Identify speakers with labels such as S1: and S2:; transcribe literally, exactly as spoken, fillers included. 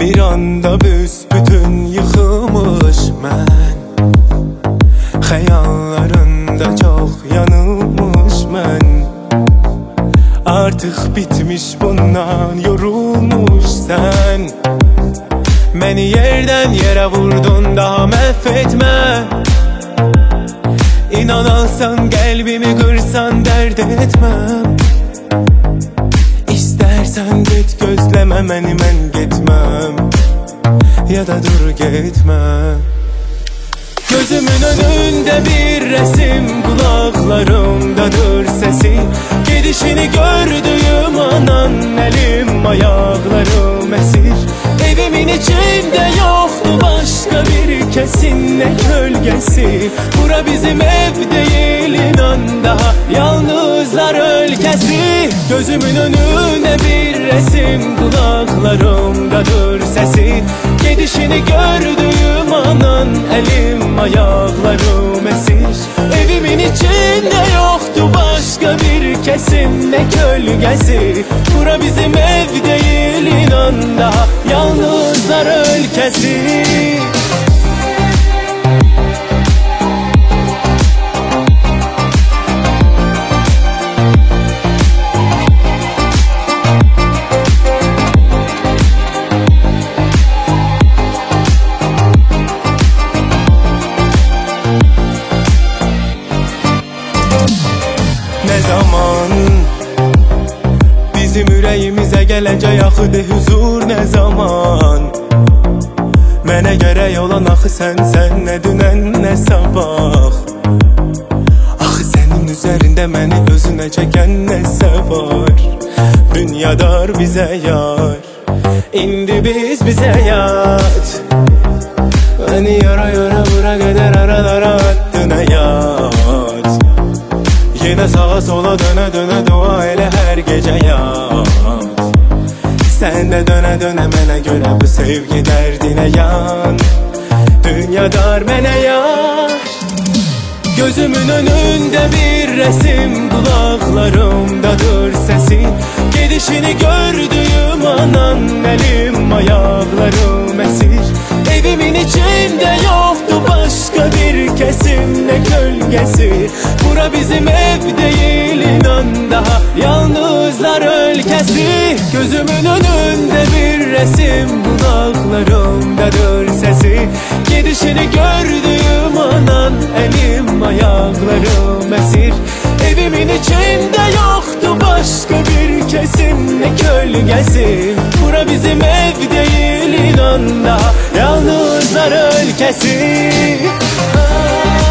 S1: Bir anda büsbütün yıkılmış mən. Xəyallarında çox yanılmış mən. Artık bitmiş bundan yorulmuş sen. Məni yerden yere vurdun, daha mahvetme. İnan alsan kalbimi kırsan dert etmem. İstersen git gözleme məni, mən gitmem. Ya da dur gitme. Gözümün önünde bir resim, kulaklarımdadır sesi. Gidişini gördüğüm anan, elim ayaklarım esir. Evimin içinde yoktu başka bir kesin, ne gölgesi. Bura bizim ev değil, inan daha yalnızlar ülkesi. Gözümün önüne bir resim, kulaklarımdadır sesi. Gidişini gördüğüm anan, elim ayaklarım esir. Evimin içinde yoktu başka bir kesin, ne gölgesi. Bura bizim ev değil, inan daha yalnızlar ülkesi. Ne zaman bizim ürəyimizə gələcək axıdı huzur, ne zaman? Mənə gərək olan axı sən, sən nə dünən nə sabah. Axı sənin üzərində məni özünə çəkən nəsə var. Dünyadar bizə yar, indi biz bizə yat. Beni yara yara bura qədər aralara attın hayat. Yine sağa sola döne döne dua elə her gece yat. Sen de döne döne mənə göre bu sevgi derdine yan. Dünya dar mənə yar. Gözümün önünde bir resim, kulaklarımdadır sesi. Gidişini gördüğüm anan, elim ayaklarım esir. Evimin içinde yoktu başka bir kesim, ne gölgesi. Bura bizim ev değil, inan daha yalnızlar ülkesi. Gözümün önünde bir resim, kulaklarımdadır sesi. Gidişini gördüğüm anan, elim ayaklarım esir. Evimin içinde yoktu başka bir kesim, ne gölgesi. Bura bizim ev değil, inan daha yalnızlar ülkesi.